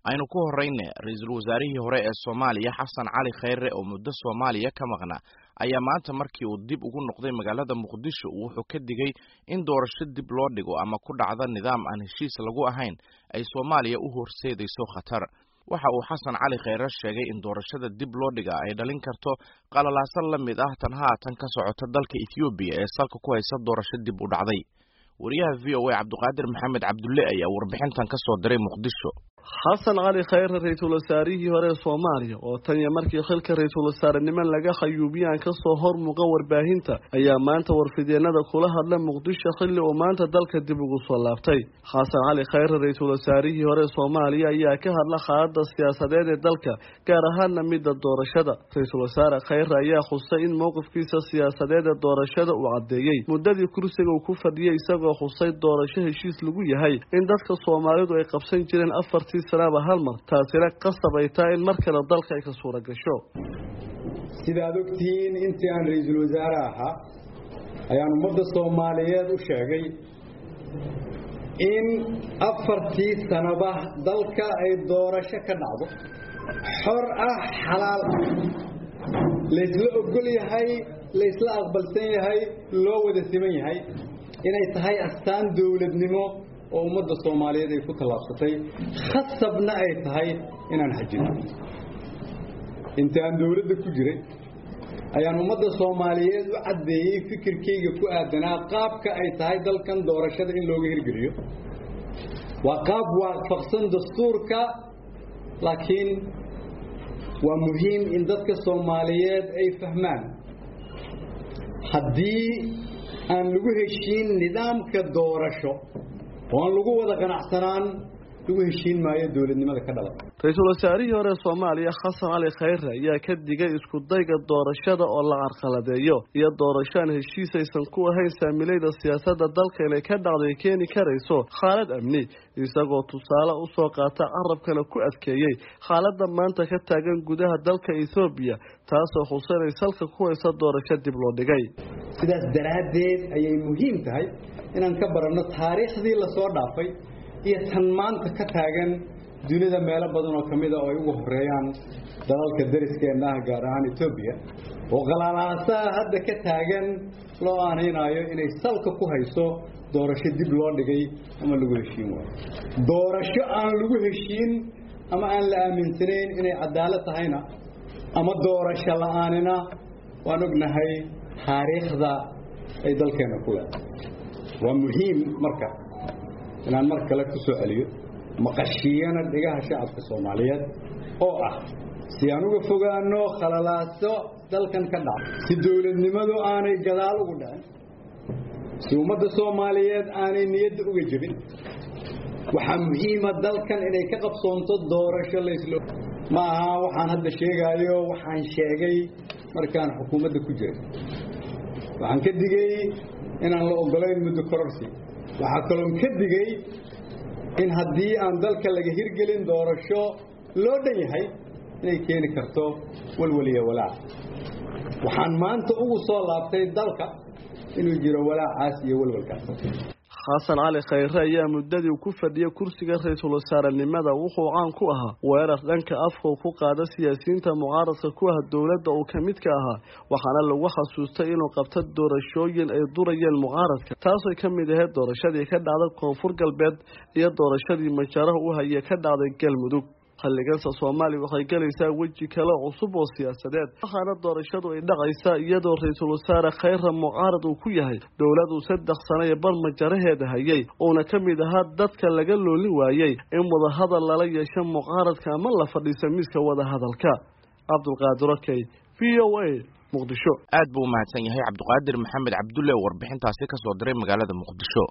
aynu ku horeyne ra'iisul wasaarihii hore ee Soomaaliya Xasan Cali Khayre oo muddo Soomaaliya ka maqnaa ayaa maanta markii uu dib ugu noqday magaalada Muqdisho wuxuu ka digay in doorasho dib loo dhigo ama ku dhacda nidaam aan heshiis lagu ahayn ay Soomaaliya u horseedayso khatar. waxa uu Xasan Cali Khayre sheegay in doorashada dib loo dhiga ay dhalin karto qalalaasan la mid ah tan haatan ka socota dalka Itoobiya ee salka ku haysa doorasho dib u dhacday. wariyaha VOA Cabduqaadir Maxamed Cabdulle ayaa warbixintan ka soo diray Muqdisho. Xasan Cali Khayre ra'iisul wasaarihii hore ee Soomaaliya oo tan iyo markii xilka ra'iisul wasaarenimo laga xayuubiyay ka soo hor muuqan warbaahinta ayaa maanta warfideenada kula hadlay Muqdisho xilli uu maanta dalka dib ugu soo laabtay. Xasan Cali Khayre ra'iisul wasaarihii hore ee Soomaaliya ayaa ka hadlay xaaladda siyaasadeed ee dalka gaar ahaan midda doorashada. Ra'iisul wasaare Khayre ayaa xusay in mowqifkiisa siyaasadeed ee doorashada uu cadeeyay muddadii kursiga uu ku fadhiyay isagoo xusay doorasho heshiis lagu yahay in dadka Soomaalidu ay qabsan jireen سلام هالمر تاسيرك قصة بيتاين مركز الضلق إيك صورة قشو سيدا دوكتين انتي عن رئيس الوزراء يعني مدى الصوماليات وشاقي إن أفرتي سنبه ضلق أي دورة شكا نعضو حرقة حلال ليس لا أقول هاي ليس لا أقبلتين هاي لو ودثمين هاي إن يتهاي أستان دولة نمو oo umada Soomaaliyeed ay ku talaabsatay khasabna ay tahay inaan xajino intaan dawladda ku jiray ayaan umada Soomaaliyeed u cadeeyay fikirkeyga ku aadanaa qaabka ay tahay dalkan doorashada in looga hirgeliyo waa qaab waafaqsan dastuurka laakiin waa muhiim in dadka Soomaaliyeed ay fahmaan haddii aan lagu heshiin nidaamka doorasho وأن لقوا هذا قناعسران لقوا هشين ما يدور النماذج كذا. رئيس الوزراء هو الصومالي حسن علي خيره يا كدجا يسكت ضيق الدورشة ولا عرقلة ديو يا الدورشان هالشيء سيسنكوا هاي ساملي السياسة الدلك اللي كذا على كيني كرئيسو خالد أمني يسقط تصالة وساقات عرب كانوا كأذكياء خالد ما أنت كتاجن جودها الدلك إثيوبيا تاسو خسر يسلك كويس الدورشة دبلودجاي. سيدا درادين أي مهم تهاي إن نكبر أن التاريخ ذي لصور دافي يتنمان كتاجن دنيا مالا بدون كميدا أو يوهريان دلالك الدرس كأنها جاران إثيوبيا وغلالاسا هذا كتاجن لو أنا هنا إن يسلك كويسو دورش دبلودجاي أما لوجهشين دورش أن لوجهشين أما أن لا من سنين إن عدالة هنا أما دورش لا أننا ونقول هاي تاريخ ذا أيضا كنا كلها ومهم مركز إن المركز لك سؤالي مقشينا دجاه شعب الصوماليات أو سيانو فوقانو خلالاسو دل كان كذا سدول النمذو أنا جلال وقدان سومد الصوماليات أنا نيد وجبين وحمهيم دل كان إني كقب صنط الدورة شليسلو ما وحن هذا الشيء قاليو وحن شيء مركان حكومة الكجري وحن كدجي إن الله أقبلين من الكرسي وحكلهم كدجي إن هدي أن ذلك اللي هيرجلين دور الشو لو دني هاي إن كين كرتو والولية ولا وحن ما أنت أوصل لابتي ذلك إنه يجري ولا عاسية والكرتو حسن علي خيره ayaa muddadii uu ku fadhiyay kursiga ra'iisul wasaarenimada wuxuu caan ku ahaa weerar dhanka afka ku qaada siyaasiyiinta mucaaradka ku ah dawladda oo kamid ka ahaa waxaana lagu xasuustay inuu qabto doorashooyin ay durayeen mucaaradka taasoo kamid ahayd doorashadii ka dhacday Koonfur Galbeed iyo doorashadii Majaraha u hayay ka dhacday Galmudug xilligaas Soomaaliya waxay galaysaa waji kale cusub oo siyaasadeed waxaana doorashadu ay dhacaysaa iyadoo ra'iisul wasaare Khayre mucaarad uu ku yahay dawladdu 3 sano ee bar Majaraheeda hayay oo kamid ahaa dadka laga looli waayay in wada hadal lala yeesho mucaaradka ama la fadhiiso miiska wada hadalka. Cabduqaadir Kay VOA Muqdisho aad buu mahadsan yahay Cabduqaadir Maxamed Cabdulle warbixintaasi ka soo diray magaalada Muqdisho.